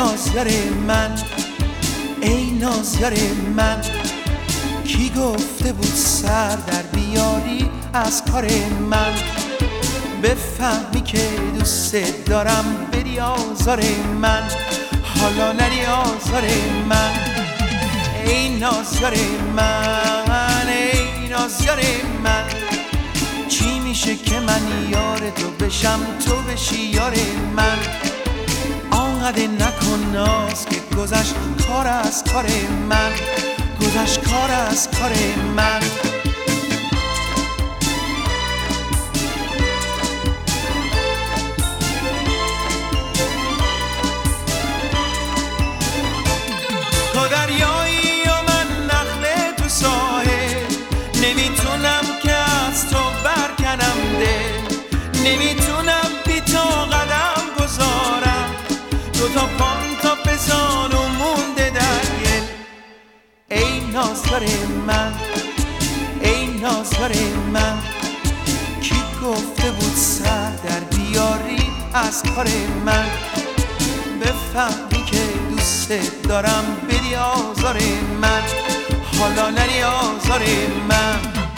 نازیار من، ای نازیار من، کی گفته بود سر در بیاری از کار من؟ بفهمی که دوست دارم بری آزار من، حالا نری آزار من. ای نازیار من، ای نازیار من، چی میشه که من یار تو بشم تو بشی یار من؟ آنقدر نکن ناز که گذشت کار از کار من، گذشت کار از کار من. تو دریایی و من نخله تو ساحل، نمیتونم که از تو برکنم دل، نمیتونم بی تو قدم گذارم، دوتا پام تا بزانو مونده در گل. ای نازیار من، ای نازیار من، کی گفته بود سر در بیاری از کار من؟ بفهمی که دوست دارم بری آزار من، حالا نری آزار من.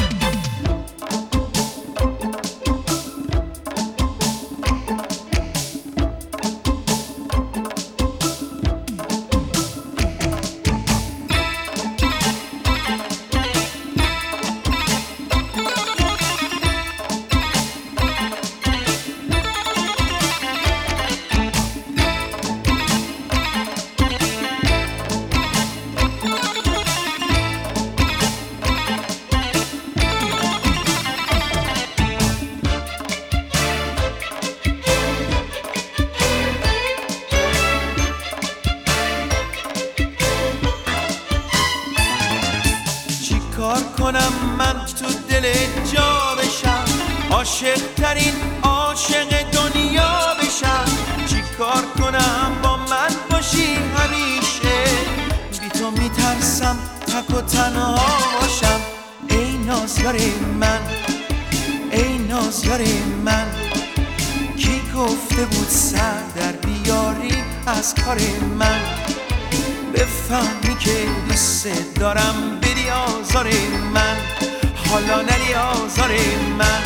کار کنم من تو دل جا بشم، عاشق ترین عاشق دنیا بشم؟ چی کار کنم با من باشی همیشه، بی تو میترسم تک و تنها باشم. ای نازیار من، ای نازیار من، کی گفته بود سر در بیاری از کار من؟ بفهمی که دوست دارم بری آزار من، حالا نری آزار من.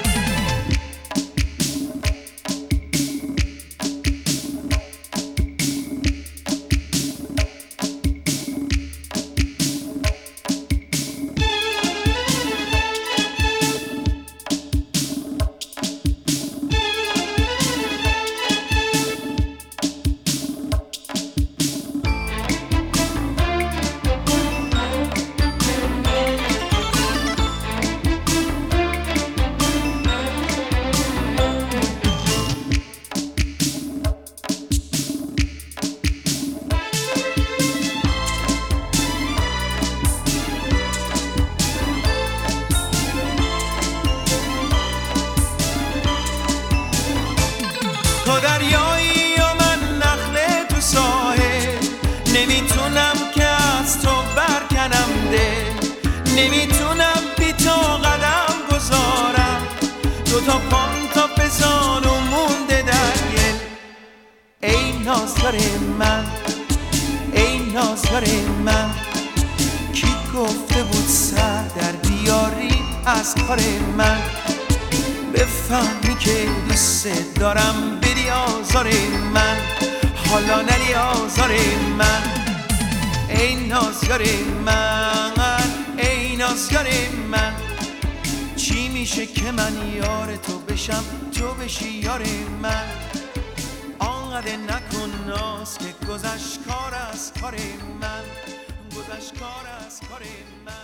تو دریایی و من نخله تو ساحل، نمیتونم که از تو برکنم دل، نمیتونم بی تو قدم گذارم، دوتا پام تا بزانو مونده در گل. ای نازیار من، ای نازیار من، کی گفته بود سر در بیاری از کار من؟ بفهمی که دوست دارم بری آزار من، حالا نری آزار من. ای نازیار من، ای نازیار من، چی میشه که من یار تو بشم تو بشی یار من؟ آنقدر نکن ناز که گذشت کار از کار من، گذشت کار از کار من.